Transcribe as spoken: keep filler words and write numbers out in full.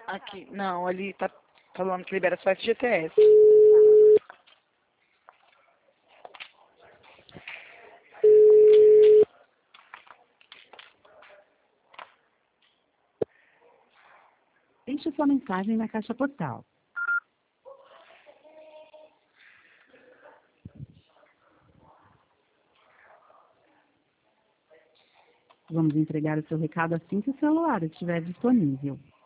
Aqui, não, ali tá falando que libera só F G T S. Deixe sua mensagem na caixa postal. Vamos entregar o seu recado assim que o celular estiver disponível.